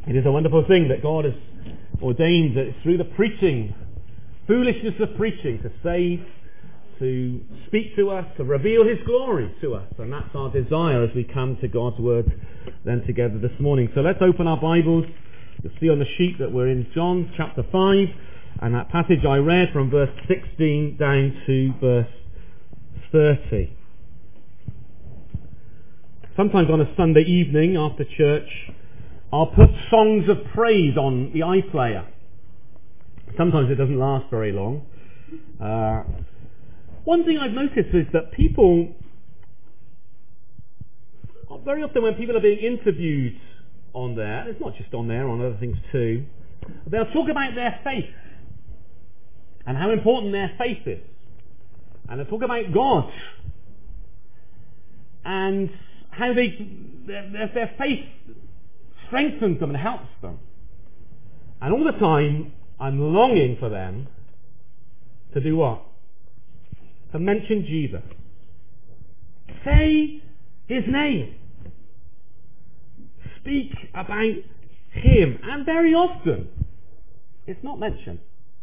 It is a wonderful thing that God has ordained that through the preaching, foolishness of preaching, to save, to speak to us, to reveal His glory to us. And that's our desire as we come to God's Word then together this morning. So let's open our Bibles. You'll see on the sheet that we're in John chapter 5, and that passage I read from verse 16 down to verse 30. Sometimes on a Sunday evening after church, I'll put songs of praise on the iPlayer. Sometimes it doesn't last very long. One thing I've noticed is that people, very often when people are being interviewed on there, it's not just on there, on other things too, they'll talk about their faith and how important their faith is. And they'll talk about God and how their faith strengthens them and helps them. And all the time, I'm longing for them to do what? To mention Jesus. Say His name. Speak about Him. And very often, it's not mentioned.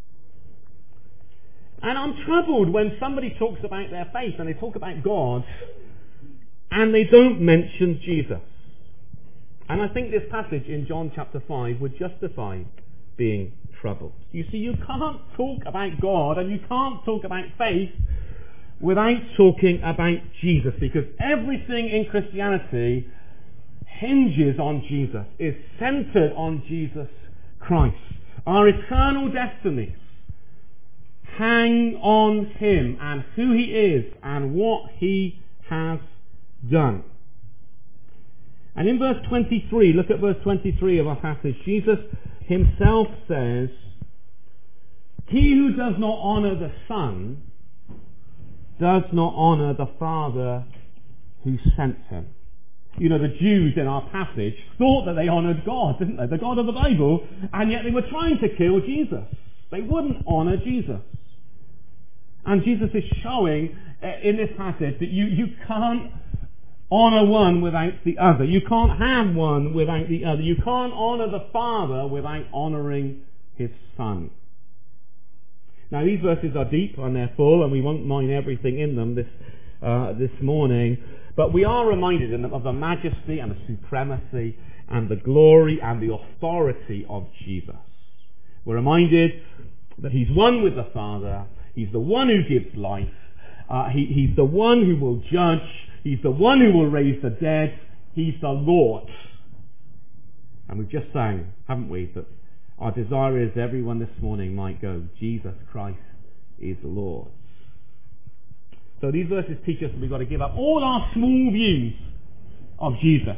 And I'm troubled when somebody talks about their faith and they talk about God and they don't mention Jesus. And I think this passage in John chapter 5 would justify being troubled. You see, you can't talk about God and you can't talk about faith without talking about Jesus, because everything in Christianity hinges on Jesus, is centered on Jesus Christ. Our eternal destinies hang on Him and who He is and what He has done. And in verse 23, look at verse 23 of our passage, Jesus Himself says, "He who does not honour the Son does not honour the Father who sent Him." You know, the Jews in our passage thought that they honoured God, didn't they? The God of the Bible, and yet they were trying to kill Jesus. They wouldn't honour Jesus. And Jesus is showing in this passage that you can't honour one without the other. You can't have one without the other. You can't honour the Father without honouring His Son. Now these verses are deep and they're full, and we won't mine everything in them this morning, but we are reminded in them of the majesty and the supremacy and the glory and the authority of Jesus. We're reminded that He's one with the Father. He's the one who gives life. He's the one who will judge. He's the one who will raise the dead. He's the Lord. And we've just sang, haven't we, that our desire is everyone this morning might go, Jesus Christ is Lord. So these verses teach us that we've got to give up all our small views of Jesus.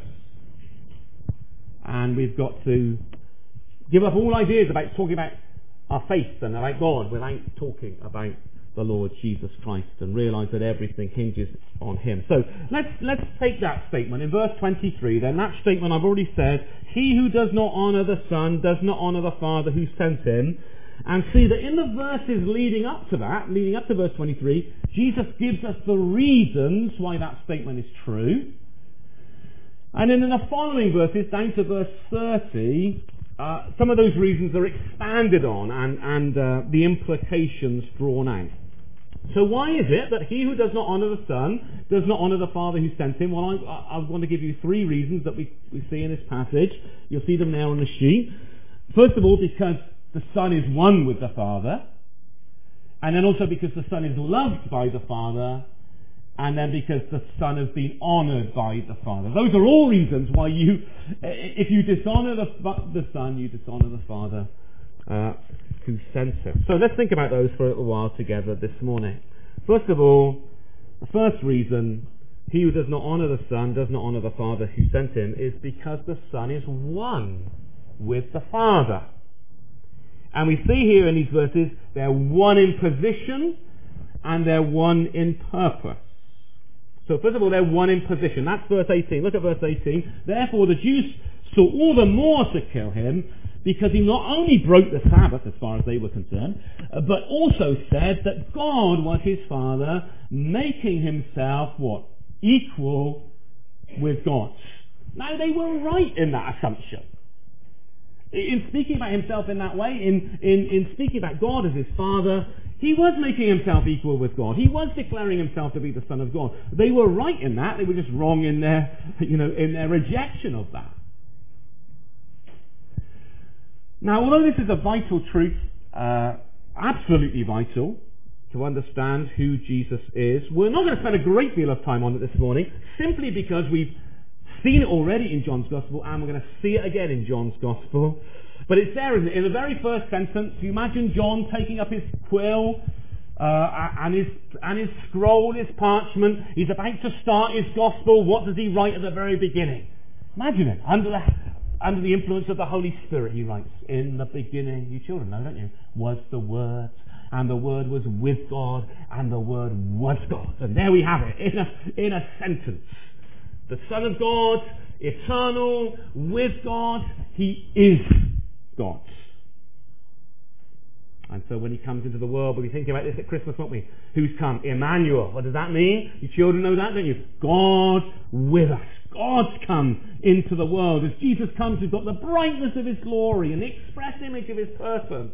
And we've got to give up all ideas about talking about our faith and about God without talking about the Lord Jesus Christ, and realise that everything hinges on Him. So let's take that statement in verse 23 then. That statement I've already said, "He who does not honour the Son does not honour the Father who sent Him." And see that in the verses leading up to that, leading up to verse 23, Jesus gives us the reasons why that statement is true. And then in the following verses, down to verse 30, some of those reasons are expanded on and the implications drawn out. So why is it that he who does not honour the Son does not honour the Father who sent Him? Well, I want to give you three reasons that we see in this passage. You'll see them now on the sheet. First of all, because the Son is one with the Father, and then also because the Son is loved by the Father, and then because the Son has been honoured by the Father. Those are all reasons why if you dishonour the Son, you dishonour the Father who sent Him. So let's think about those for a little while together this morning. First of all, the first reason he who does not honour the Son does not honour the Father who sent Him is because the Son is one with the Father. And we see here in these verses, they're one in position and they're one in purpose. So first of all, they're one in position. That's verse 18. Look at verse 18. Therefore the Jews sought all the more to kill Him, because He not only broke the Sabbath as far as they were concerned, but also said that God was His Father, making Himself what? Equal with God. Now they were right in that assumption. In speaking about himself in that way, in speaking about God as his Father, he was making himself equal with God. He was declaring himself to be the Son of God. They were right in that. They were just wrong in their, in their rejection of that. Now, although this is a vital truth, absolutely vital to understand who Jesus is, we're not going to spend a great deal of time on it this morning, simply because we've seen it already in John's Gospel, and we're going to see it again in John's Gospel. But it's there, isn't it? In the very first sentence, you imagine John taking up his quill and his scroll, his parchment. He's about to start his Gospel. What does he write at the very beginning? Imagine it. Under the influence of the Holy Spirit, he writes, in the beginning, you children know, don't you, was the Word, and the Word was with God, and the Word was God. And there we have it, in a sentence. The Son of God, eternal, with God, he is God. And so when he comes into the world, we'll be thinking about this at Christmas, won't we? Who's come? Emmanuel. What does that mean? You children know that, don't you? God with us. God's come into the world. As Jesus comes, we've got the brightness of his glory and the express image of his person.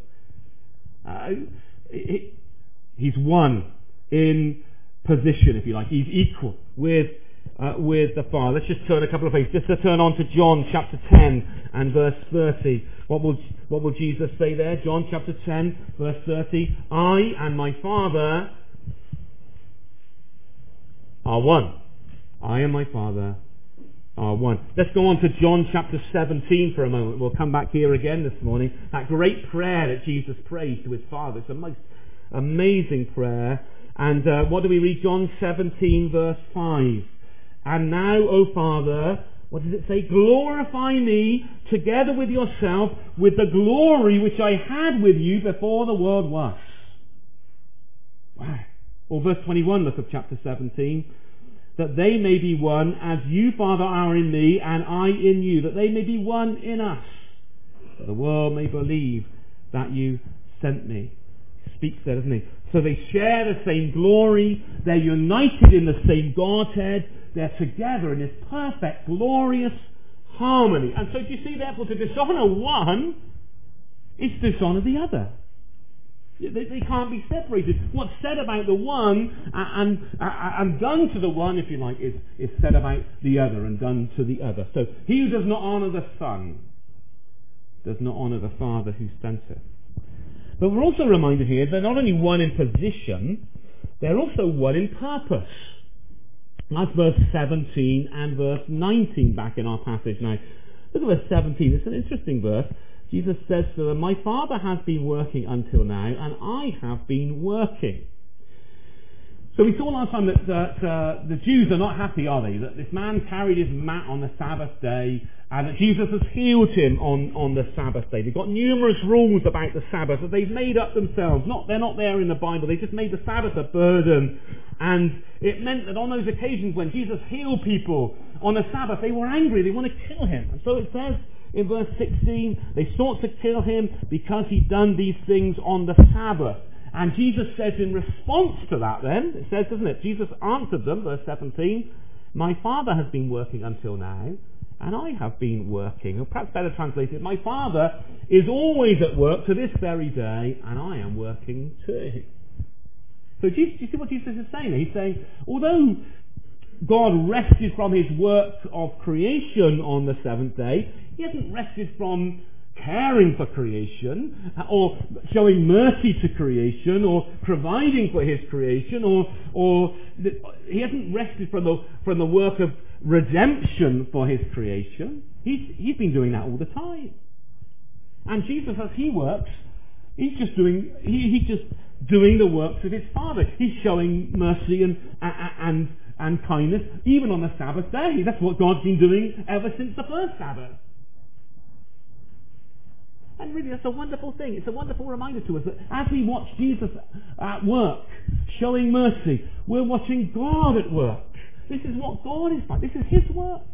He's one in position, if you like. He's equal with the Father. Let's just turn a couple of pages. Just to turn on to John chapter 10 and verse 30. What will Jesus say there? John chapter 10, verse 30. I and my Father are one. I and my Father are one. Let's go on to John chapter 17 for a moment. We'll come back here again this morning. That great prayer that Jesus prayed to his Father. It's the most amazing prayer. And what do we read? John 17 verse 5. And now, O Father, what does it say? Glorify me together with yourself with the glory which I had with you before the world was. Wow. Or verse 21, look at chapter 17. That they may be one as you, Father, are in me and I in you. That they may be one in us. That the world may believe that you sent me. He speaks there, doesn't he? So they share the same glory. They're united in the same Godhead. They're together in this perfect, glorious harmony. And so do you see, therefore, to dishonour one is to dishonour the other. They can't be separated. What's said about the one and done to the one, if you like, is said about the other and done to the other. So he who does not honour the Son does not honour the Father who sent him. But we're also reminded here they're not only one in position, they're also one in purpose. That's verse 17 and verse 19 back in our passage now. Look at verse 17. It's an interesting verse. Jesus says to them, my Father has been working until now, and I have been working. So we saw last time that the Jews are not happy, are they? That this man carried his mat on the Sabbath day, and that Jesus has healed him on the Sabbath day. They've got numerous rules about the Sabbath that they've made up themselves. They're not there in the Bible. They just made the Sabbath a burden. And it meant that on those occasions when Jesus healed people on the Sabbath, they were angry. They want to kill him. And so it says in verse 16, they sought to kill him because he'd done these things on the Sabbath. And Jesus says in response to that then, it says, doesn't it? Jesus answered them, verse 17, my Father has been working until now, and I have been working. Or perhaps better translated, my Father is always at work to this very day, and I am working too. So do you see what Jesus is saying? He's saying, although God rested from his work of creation on the seventh day, he hasn't rested from caring for creation, or showing mercy to creation, or providing for his creation, or he hasn't rested from the work of redemption for his creation. He's been doing that all the time. And Jesus, as he works, he's just doing the works of his Father. He's showing mercy and kindness even on the Sabbath day. That's what God's been doing ever since the first Sabbath. And really, that's a wonderful thing. It's a wonderful reminder to us that as we watch Jesus at work, showing mercy, we're watching God at work. This is what God is like. This is his work.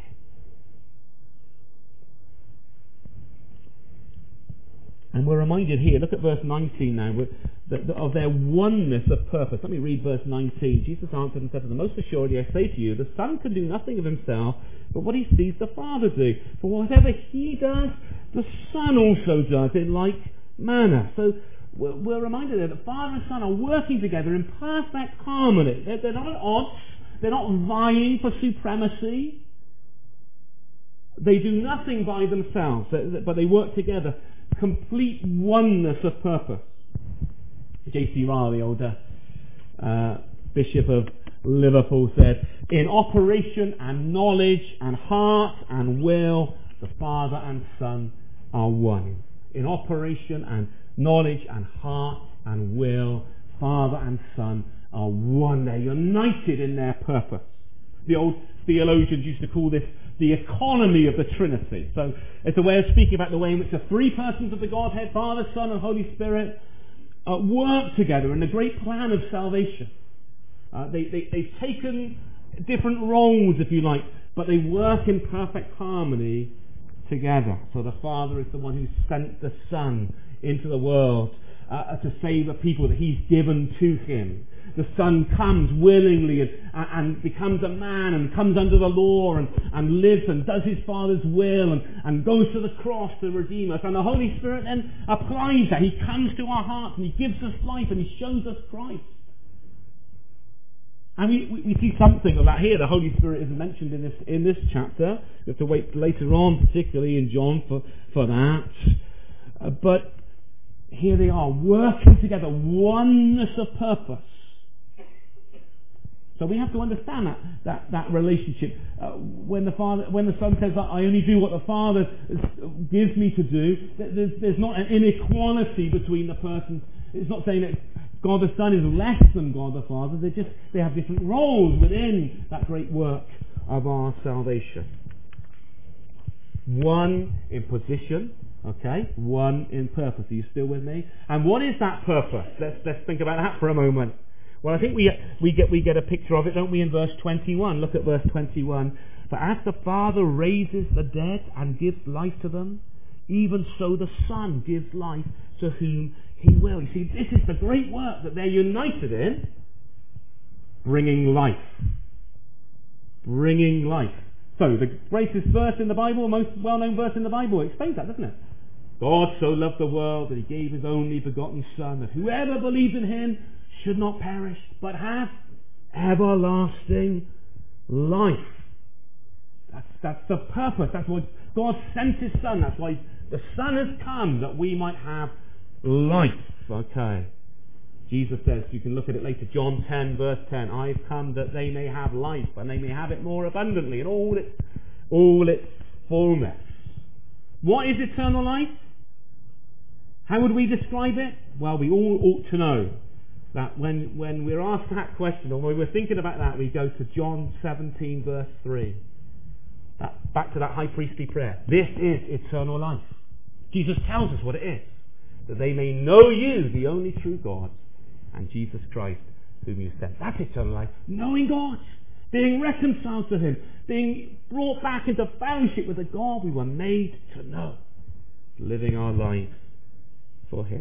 And we're reminded here, look at verse 19 now, of their oneness of purpose. Let me read verse 19. Jesus answered and said to them, most assuredly I say to you, the Son can do nothing of himself, but what he sees the Father do. For whatever he does, the Son also does in like manner. So we're reminded that the Father and Son are working together in perfect harmony. They're not at odds. They're not vying for supremacy. They do nothing by themselves, but they work together. Complete oneness of purpose. J.C. Ryle, the old Bishop of Liverpool, said, in operation and knowledge and heart and will, the Father and Son are one. In operation and knowledge and heart and will, Father and Son are one. They're united in their purpose. The old theologians used to call this the economy of the Trinity. So it's a way of speaking about the way in which the three persons of the Godhead, Father, Son and Holy Spirit, work together in the great plan of salvation. They've taken different roles, if you like, but they work in perfect harmony together. So the Father is the one who sent the Son into the world to save the people that he's given to him. The Son comes willingly and becomes a man and comes under the law and lives and does his Father's will and goes to the cross to redeem us. And the Holy Spirit then applies that. He comes to our hearts and he gives us life and he shows us Christ. And we see something of that here. The Holy Spirit is mentioned in this chapter. You have to wait later on, particularly in John, for that. But here they are, working together, oneness of purpose. So we have to understand that relationship. When the Son says, I only do what the Father gives me to do, there's not an inequality between the persons. It's not saying that God the Son is less than God the Father. They have different roles within that great work of our salvation. One in position, okay? One in purpose. Are you still with me? And what is that purpose? Let's think about that for a moment. Well, I think we get a picture of it, don't we, in verse 21. Look at verse 21. For as the Father raises the dead and gives life to them, even so the Son gives life to whom he will. You see, this is the great work that they're united in, bringing life. Bringing life. So, the greatest verse in the Bible, most well-known verse in the Bible, explains that, doesn't it? God so loved the world that he gave his only begotten Son, that whoever believes in him should not perish, but have everlasting life. That's the purpose. That's why God sent his Son. That's why the Son has come, that we might have life. Okay. Jesus says, you can look at it later, John 10 verse 10, I've come that they may have life, and they may have it more abundantly, in all its fullness. What is eternal life? How would we describe it? Well, we all ought to know that when we're asked that question, or when we're thinking about that, we go to John 17 verse 3. Back to that high priestly prayer. This is eternal life. Jesus tells us what it is. That they may know you, the only true God, and Jesus Christ, whom you sent. That's eternal life. Knowing God. Being reconciled to him. Being brought back into fellowship with the God we were made to know. Living our lives for him.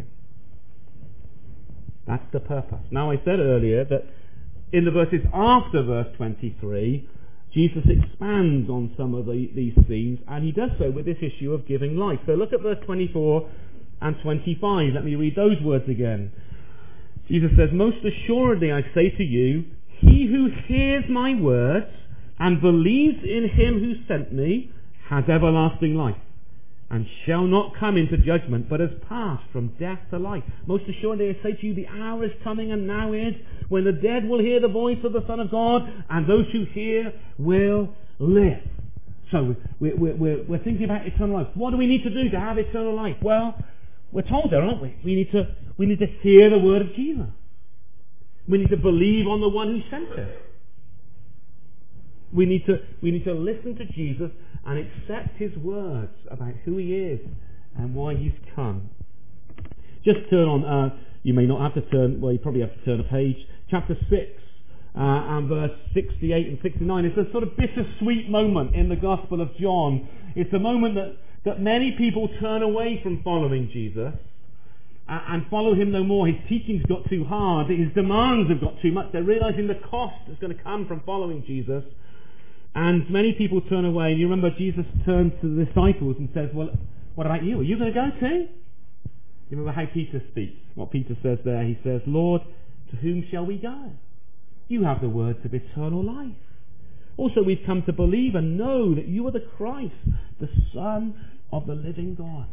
That's the purpose. Now, I said earlier that in the verses after verse 23, Jesus expands on some of these themes, and he does so with this issue of giving life. So look at verse 24 and 25. Let me read those words again. Jesus says, most assuredly I say to you, he who hears my words and believes in him who sent me has everlasting life, and shall not come into judgment, but has passed from death to life. Most assuredly I say to you, the hour is coming, and now is, when the dead will hear the voice of the Son of God, and those who hear will live. So we're thinking about eternal life. What do we need to do to have eternal life? Well, we're told there, aren't we? We need to hear the word of Jesus. We need to believe on the one who sent him. We need to listen to Jesus and accept his words about who he is and why he's come. Just turn on, you may not have to turn, well, you probably have to turn a page, chapter 6 and verse 68 and 69. It's a sort of bittersweet moment in the Gospel of John. It's a moment that many people turn away from following Jesus. and follow him no more. His teaching's got too hard. His demands have got too much. They're realizing the cost that's going to come from following Jesus. And many people turn away. And you remember Jesus turns to the disciples and says, well, what about you? Are you going to go too? You remember how Peter speaks. What Peter says there. He says, Lord, to whom shall we go? You have the words of eternal life. Also, we've come to believe and know that you are the Christ, the Son of the living God.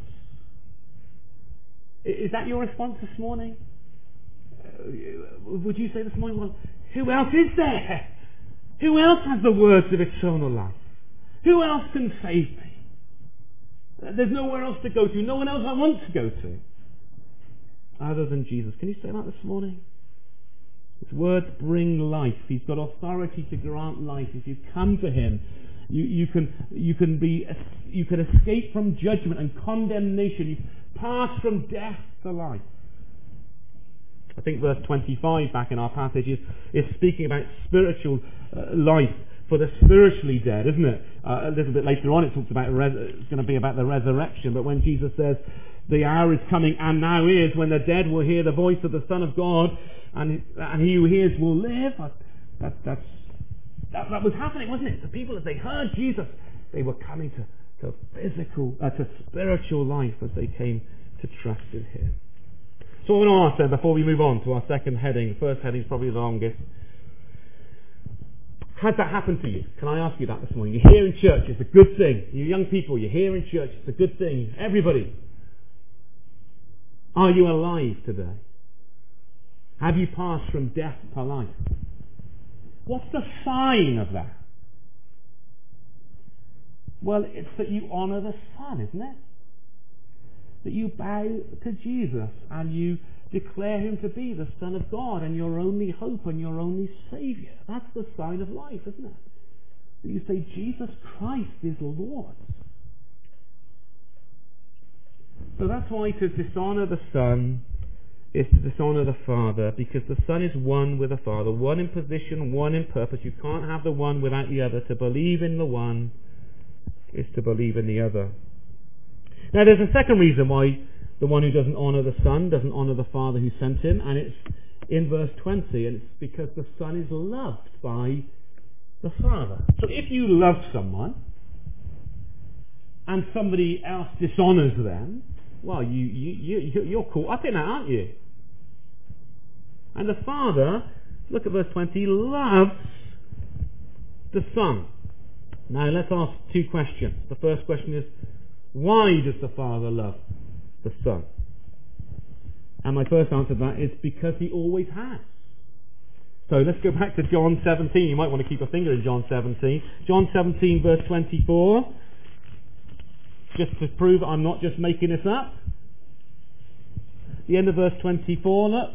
Is that your response this morning? Would you say this morning, well, who else is there? Who else has the words of eternal life? Who else can save me? There's nowhere else to go to. No one else I want to go to other than Jesus. Can you say that this morning? His words bring life. He's got authority to grant life. If you come to him, you can escape from judgment and condemnation. You pass from death to life. I think verse 25 back in our passage is speaking about spiritual life for the spiritually dead, isn't it? A little bit later on it talks about it's going to be about the resurrection. But when Jesus says the hour is coming and now is when the dead will hear the voice of the Son of God and he who hears will live, that was happening, wasn't it? The people, as they heard Jesus, they were coming to spiritual life as they came to trust in him. So I want to ask then, before we move on to our second heading, the first heading is probably the longest. Has that happened to you? Can I ask you that this morning? You're here in church, it's a good thing. You young people, you're here in church, it's a good thing. Everybody. Are you alive today? Have you passed from death to life? What's the sign of that? Well, it's that you honour the Son, isn't it? That you bow to Jesus and you declare him to be the Son of God and your only hope and your only Saviour. That's the sign of life, isn't it? That you say, Jesus Christ is Lord. So that's why to dishonour the Son is to dishonour the Father, because the Son is one with the Father, one in position, one in purpose. You can't have the one without the other. To believe in the one is to believe in the other. Now there's a second reason why the one who doesn't honour the Son doesn't honour the Father who sent him, and it's in verse 20, and it's because the Son is loved by the Father. So if you love someone and somebody else dishonours them, well, you're caught up in that, aren't you? And the Father, look at verse 20, loves the Son. Now let's ask two questions. The first question is, why does the Father love the Son? And my first answer to that is because he always has. So let's go back to John 17. You might want to keep a finger in John 17. John 17 verse 24. Just to prove I'm not just making this up. The end of verse 24, look.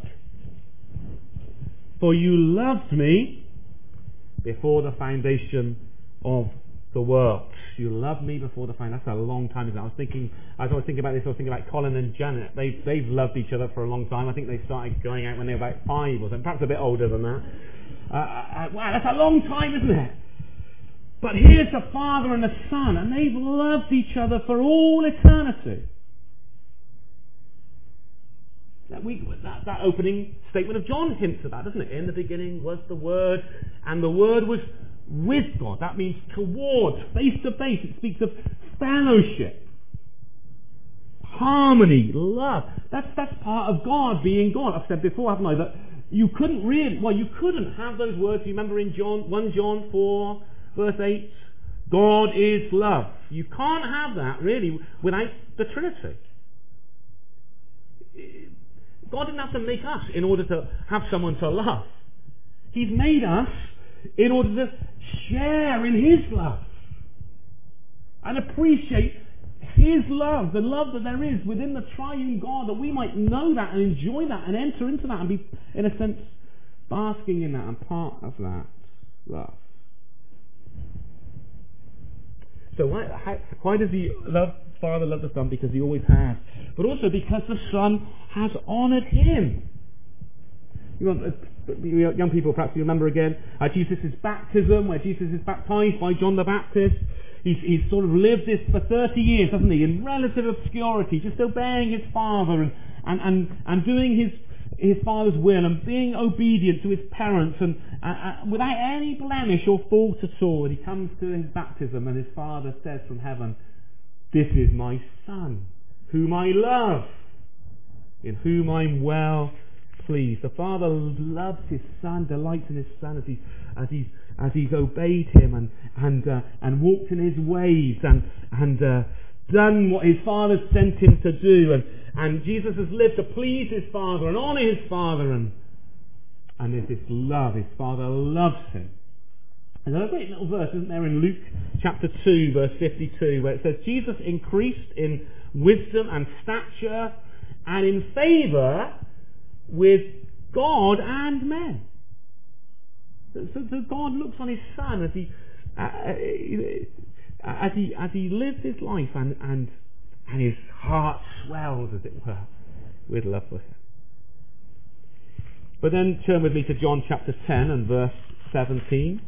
For you loved me before the foundation of the world. You loved me before the foundation. That's a long time ago. As I was thinking about this, I was thinking about Colin and Janet. They've loved each other for a long time. I think they started going out when they were about 5 or something, perhaps a bit older than that. Wow, that's a long time, isn't it? But here's the Father and the Son, and they've loved each other for all eternity. That opening statement of John hints at that, doesn't it? In the beginning was the Word, and the Word was with God. That means towards, face to face. It speaks of fellowship, harmony, love. That's part of God being God. I've said before, haven't I, that you couldn't have those words. You remember in 1 John 4 verse 8, God is love. You can't have that really without the Trinity. God didn't have to make us in order to have someone to love. He's made us in order to share in his love and appreciate his love, the love that there is within the triune God, that we might know that and enjoy that and enter into that and be, in a sense, basking in that and part of that love. So why does the Father love the Son? Because he always has. But also because the Son has honoured him. Young people, perhaps you remember again Jesus' baptism, where Jesus is baptised by John the Baptist. He's sort of lived this for 30 years, hasn't he, in relative obscurity, just obeying his Father and doing his Father's will and being obedient to his parents and without any blemish or fault at all. And he comes to his baptism and his Father says from heaven, "This is my Son, whom I love, in whom I'm well pleased." The Father loves his Son, delights in his Son as he's obeyed him and walked in his ways and done what his Father sent him to do, and Jesus has lived to please his Father and honour his Father, and there's this love. His Father loves him. And there's a great little verse, isn't there, in Luke chapter 2 verse 52, where it says, "Jesus increased in wisdom and stature and in favour with God and men." So God looks on his Son as he lives his life, and his heart swells, as it were, with love for him. But then turn with me to John chapter 10 and verse 17.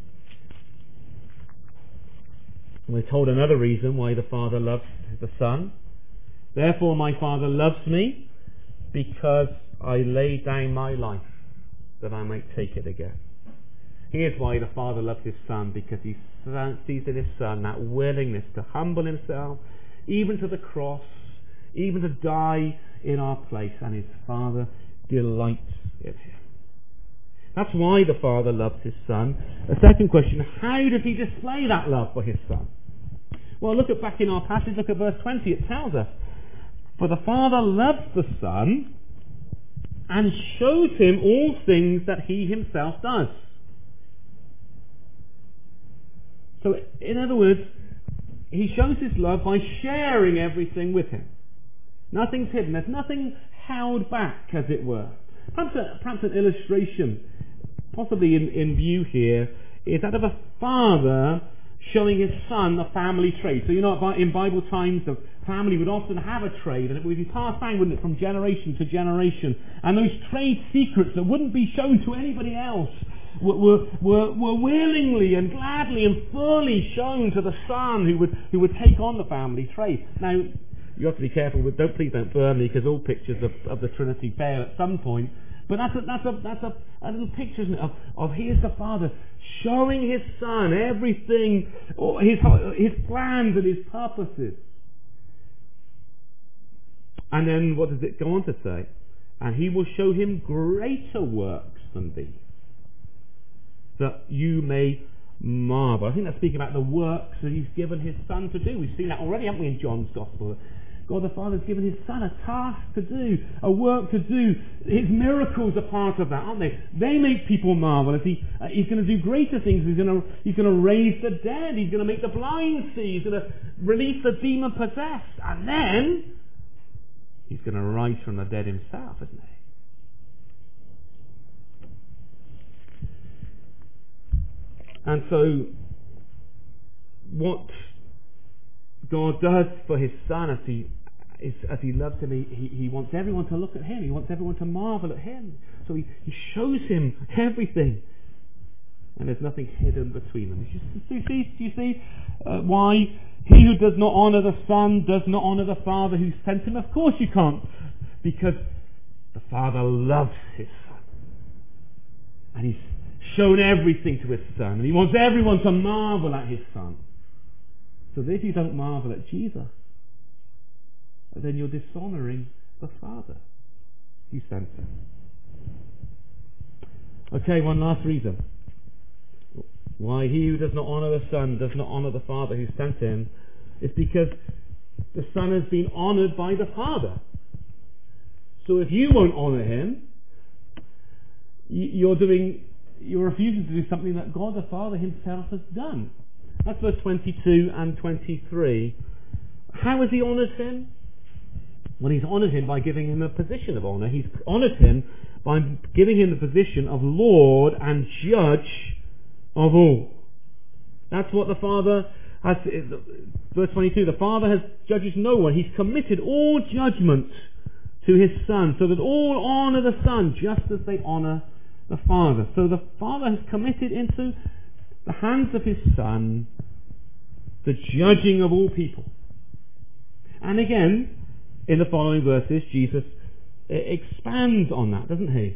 We're told another reason why the Father loves the Son. "Therefore my Father loves me, because I lay down my life, that I might take it again." Here's why the Father loves his Son, because he sees in his Son that willingness to humble himself, even to the cross, even to die in our place, and his Father delights in him. That's why the Father loves his Son. The second question, how does he display that love for his Son? Well, look back in our passage, look at verse 20, it tells us, "For the Father loves the Son and shows him all things that he himself does." So, in other words, he shows his love by sharing everything with him. Nothing's hidden. There's nothing held back, as it were. Perhaps an illustration, possibly in view here, is that of a father showing his son a family trade. So, in Bible times, the family would often have a trade, and it would be passed down, wouldn't it, from generation to generation. And those trade secrets that wouldn't be shown to anybody else were willingly and gladly and fully shown to the son who would take on the family trade. Now, you have to be careful with please don't burn me, because all pictures of the Trinity fail at some point. But that's a little picture, isn't it, of here's the Father showing his Son everything, or his plans and his purposes. And then what does it go on to say? "And he will show him greater works than these, that you may marvel." I think that's speaking about the works that he's given his Son to do. We've seen that already, haven't we, in John's Gospel? God the Father has given his Son a task to do, a work to do. His miracles are part of that, aren't they? They make people marvel. As he's going to do greater things. He's going to raise the dead. He's going to make the blind see. He's going to release the demon-possessed. And then he's going to rise from the dead himself, isn't he? And so, what God does for his Son as he loves him, he wants everyone to look at him. He wants everyone to marvel at him. So he shows him everything, and there's nothing hidden between them. Do you see why he who does not honour the Son does not honour the Father who sent him? Of course you can't, because the Father loves his Son, and he's shown everything to his Son, and he wants everyone to marvel at his Son. So that if you don't marvel at Jesus, then you're dishonouring the Father who sent him. Okay, one last reason why he who does not honour the Son does not honour the Father who sent him is because the Son has been honoured by the Father. So if you won't honour him, you're refusing to do something that God the Father himself has done. That's verse 22 and 23. How has he honoured him? Well, he's honoured him by giving him a position of honour. He's honoured him by giving him the position of Lord and Judge of all. That's what the Father has. Verse 22, the Father judges no one. He's committed all judgment to his Son, so that all honour the Son just as they honour the Father. So the Father has committed into the hands of his Son the judging of all people. And again, in the following verses, Jesus expands on that, doesn't he?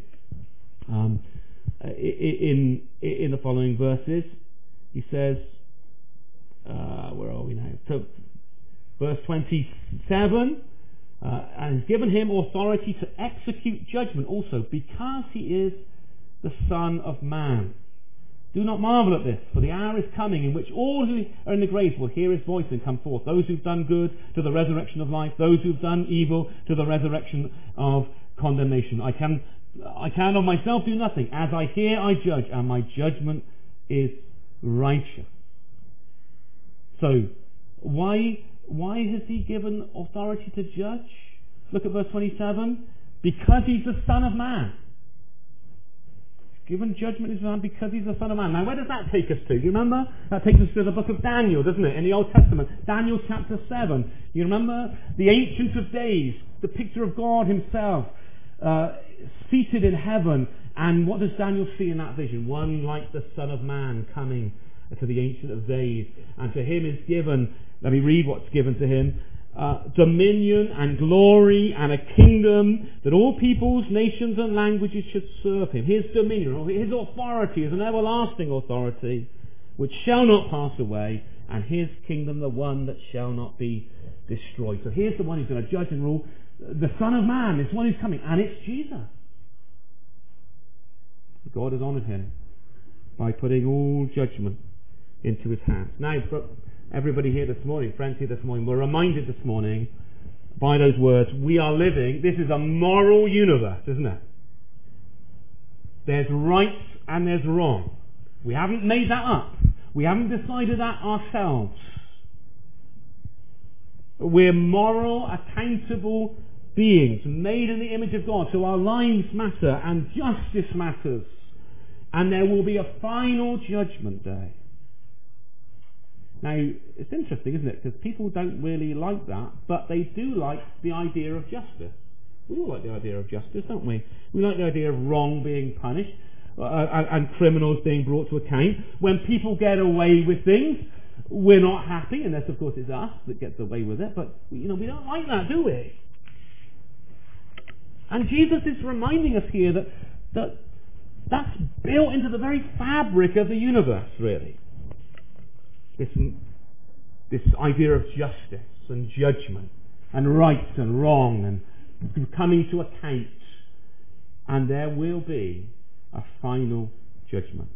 In the following verses, he says, where are we now? So, verse 27, and has given him authority to execute judgment also, because he is the Son of Man. Do not marvel at this, for the hour is coming in which all who are in the grave will hear his voice and come forth. Those who've done good to the resurrection of life, those who've done evil to the resurrection of condemnation. I can of myself do nothing. As I hear, I judge, and my judgment is righteous. So, why has he given authority to judge? Look at verse 27. Because he's the Son of Man. Given judgment is man because he's the Son of Man. Now, where does that take us to? Do you remember? That takes us to the book of Daniel, doesn't it? In the Old Testament. Daniel chapter 7. You remember? The Ancient of Days. The picture of God himself. Seated in heaven. And what does Daniel see in that vision? One like the Son of Man coming to the Ancient of Days. And to him is given, let me read what's given to him. Dominion and glory and a kingdom that all peoples, nations and languages should serve him. His dominion, or his authority is an everlasting authority which shall not pass away, and his kingdom the one that shall not be destroyed. So here's the one who's going to judge and rule, the Son of Man, this one who's coming, and it's Jesus. God has honoured him by putting all judgment into his hands. Now, everybody here this morning, friends here this morning, we're reminded this morning by those words, we are living, this is a moral universe, isn't it? There's right and there's wrong. We haven't made that up. We haven't decided that ourselves. We're moral, accountable beings, made in the image of God, so our lives matter and justice matters. And there will be a final judgment day. Now, it's interesting, isn't it? Because people don't really like that, but they do like the idea of justice. We all like the idea of justice, don't we? We like the idea of wrong being punished and criminals being brought to account. When people get away with things, we're not happy, unless, of course, it's us that gets away with it. But, we don't like that, do we? And Jesus is reminding us here that that's built into the very fabric of the universe, really. This idea of justice and judgment and right and wrong and coming to account. And there will be a final judgment.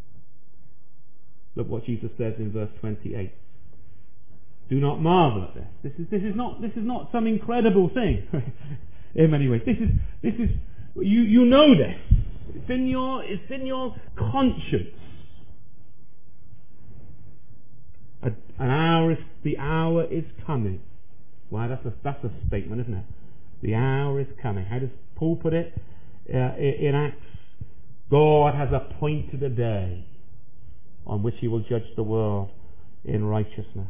Look what Jesus says in verse 28. Do not marvel at this. This is not some incredible thing. In many ways. This is you know this. It's in your conscience. The hour is coming. Wow, that's a statement, isn't it? The hour is coming. How does Paul put it in Acts? God has appointed a day on which he will judge the world in righteousness.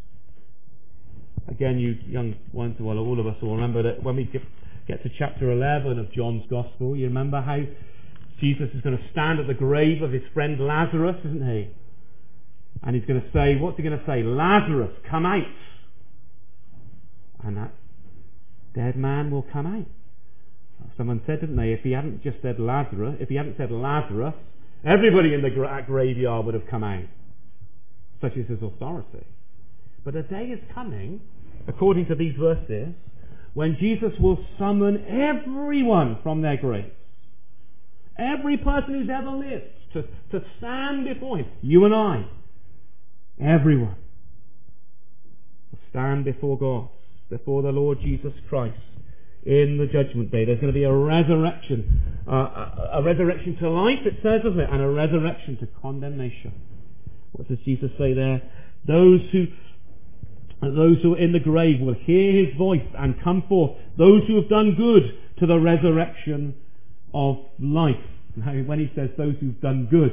Again, you young ones, well, all of us will remember that when we get to chapter 11 of John's Gospel, you remember how Jesus is going to stand at the grave of his friend Lazarus, isn't he? And he's going to say, what's he going to say? Lazarus, come out. And that dead man will come out. Someone said, didn't they, if he hadn't said Lazarus, everybody in the graveyard would have come out. Such is his authority. But a day is coming, according to these verses, when Jesus will summon everyone from their graves. Every person who's ever lived to stand before him. You and I. Everyone will stand before God, before the Lord Jesus Christ in the judgment day. There's going to be a resurrection to life, it says, doesn't it? And a resurrection to condemnation. What does Jesus say there? Those who are in the grave will hear his voice and come forth. Those who have done good to the resurrection of life. Now, when he says those who've done good,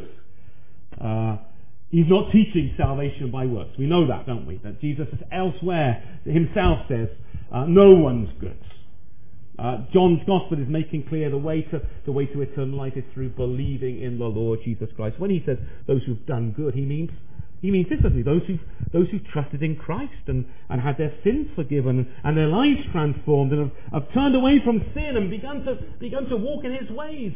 he's not teaching salvation by works. We know that, don't we? That Jesus elsewhere himself says, no one's good. John's Gospel is making clear the way to eternal life is through believing in the Lord Jesus Christ. When he says those who've done good, he means He means this, doesn't he? Those who trusted in Christ and had their sins forgiven and their lives transformed and have turned away from sin and begun to walk in his ways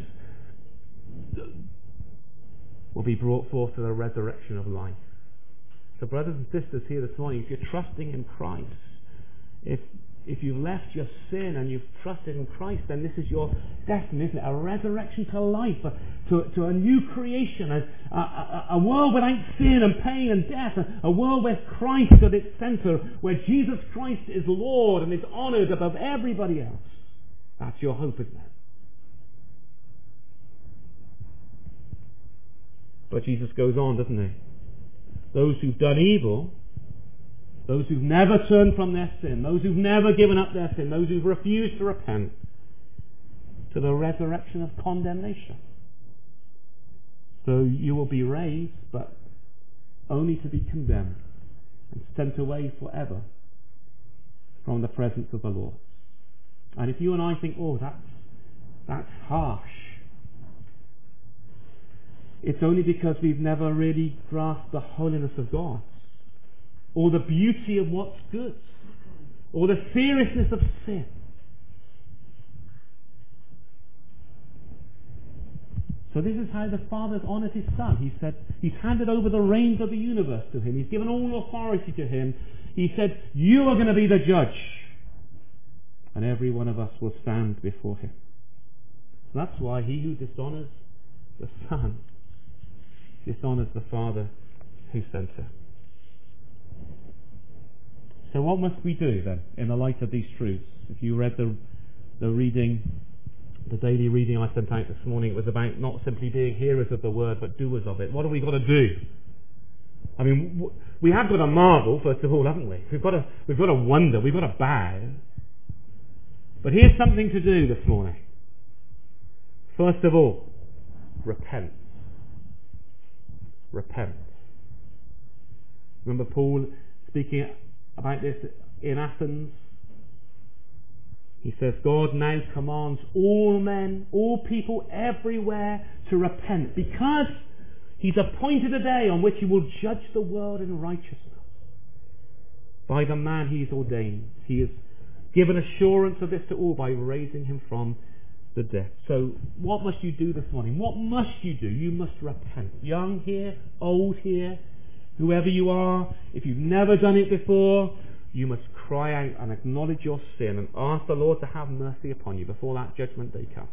will be brought forth to the resurrection of life. So brothers and sisters here this morning, if you're trusting in Christ, if you've left your sin and you've trusted in Christ, then this is your destiny, isn't it? A resurrection to life, to a new creation, a world without sin and pain and death, a world where Christ is at its centre, where Jesus Christ is Lord and is honoured above everybody else. That's your hope, isn't it? But Jesus goes on, doesn't he? Those who've done evil, those who've never turned from their sin, those who've never given up their sin, those who've refused to repent, to the resurrection of condemnation. So you will be raised, but only to be condemned and sent away forever from the presence of the Lord. And if you and I think, oh, that's harsh, it's only because we've never really grasped the holiness of God, or the beauty of what's good, or the seriousness of sin. So this is how the Father's honoured his Son. He said he's handed over the reins of the universe to him. He's given all authority to him. He said, you are going to be the judge, and every one of us will stand before him. That's why he who dishonours the Son dishonours the Father who sent him. So what must we do then in the light of these truths? If you read the reading, the daily reading I sent out this morning, it was about not simply being hearers of the word but doers of it. What have we got to do? I mean, we have got to marvel, first of all, haven't we? We've got to wonder, we've got to bow. But here's something to do this morning. First of all, repent. Repent. Remember Paul speaking about this in Athens? He says, God now commands all men, all people everywhere to repent, because he's appointed a day on which he will judge the world in righteousness by the man he's ordained. He has given assurance of this to all by raising him from the dead. So what must you do this morning? What must you do? You must repent. Young here, old here, whoever you are, if you've never done it before, you must cry out and acknowledge your sin and ask the Lord to have mercy upon you before that judgment day comes.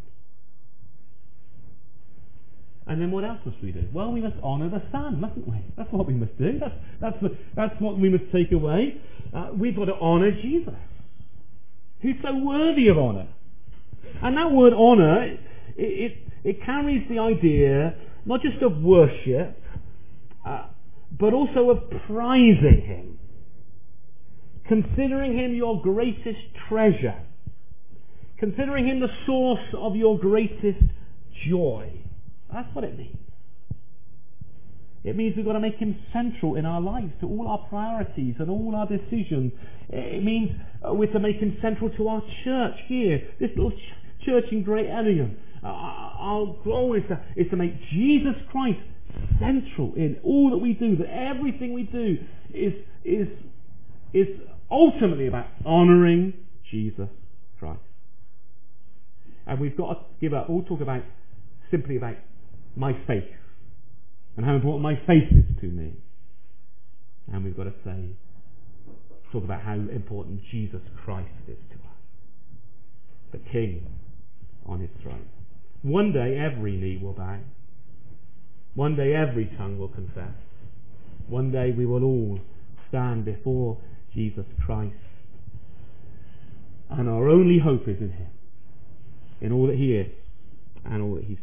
And then what else must we do? Well, we must honour the Son, mustn't we? That's what we must do. That's what we must take away. We've got to honour Jesus, who's so worthy of honour. And that word honour, it carries the idea not just of worship, but also of prizing him, considering him your greatest treasure, considering him the source of your greatest joy. That's what it means. It means we've got to make him central in our lives, to all our priorities and all our decisions. It means we're to make him central to our church here, this little church in Great Ellingham. Our goal is to make Jesus Christ central in all that we do, that everything we do is ultimately about honouring Jesus Christ. And we've got to give up all talk about simply about my faith and how important my faith is to me. And we've got to talk about how important Jesus Christ is to us, the King on his throne. One day every knee will bow. One day every tongue will confess. One day we will all stand before Jesus Christ. And our only hope is in him, in all that he is and all that he's